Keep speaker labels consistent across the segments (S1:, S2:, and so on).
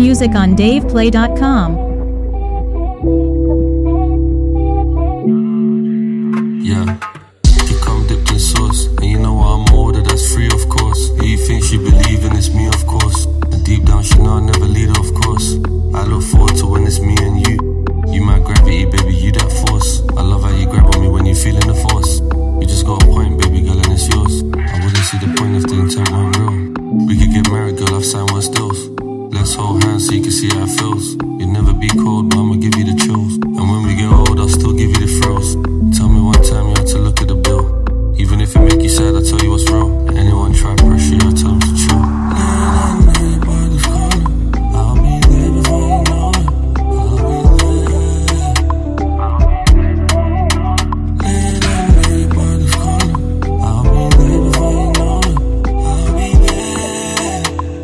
S1: music on DavePlay.com.
S2: Yeah, you come dipped in sauce, and you know what I'm ordered, that's free of course. Who you think she believe in, it's me of course. And deep down she know I never lead her of course. I look forward to when it's me and you. You my gravity, baby, you that force. I love how you grab on me when you feeling the force. You just got a point, baby girl, and it's yours. I wouldn't see the point if the intent weren't real. We could get married, girl, I've signed one stills. Let's hold hands so you can see how it feels. You'll never be cold, but I'ma give you the chills. And when we get old, I'll still give you the thrills. Tell me one time you had to look at the bill. Even if it make you sad, I'll tell you what's real. Anyone try pressure you, I'll tell them to chill. I'll be there before you know it. I'll be there. Late at night, body's calling. I'll be there before you know it. I'll be there.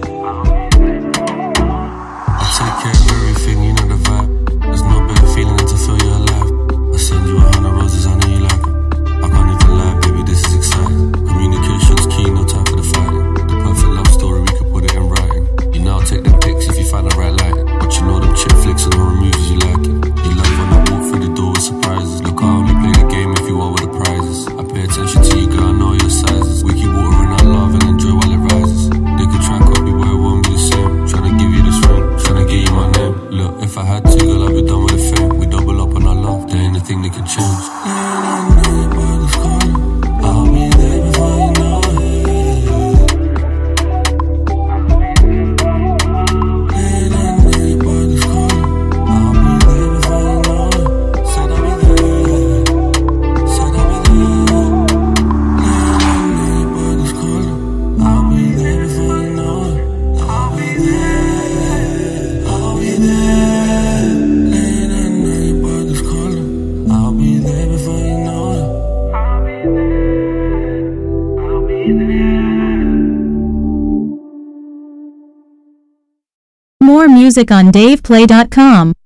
S2: I take care of everything, you know the vibe. There's no better feeling than to feel you're alive. I send you 100 roses, I know you like them. I can't even lie, baby, this is exciting. Communication's key, no time for the fighting. The perfect love story, we could put it in writing. You know I'll take them pics if you find the right lighting. But you know them chick flicks and horror movies you like it. You love when I walk through the door with surprises. Look, I only play the game if you are with the prizes. I pay attention to you, girl, I know your sizes. We keep watering our love and enjoy while it rises. They could try and copy, but it won't be the same. Tryna give you this ring, tryna give you my name. Look, if I had to, girl, I'd be done with the fame. We double up on our love, there ain't a thing that can change. I'll be there before you know it. Late at night, body's calling. I'll be there before you know it. Said I'll be there. Said I'll be there. Late at night, body's calling. I'll be there before you know it. I'll be there. I'll be there. Late at night, body's calling. I'll be there before you know it. I'll be there. I'll be there.
S1: More music on DavePlay.com.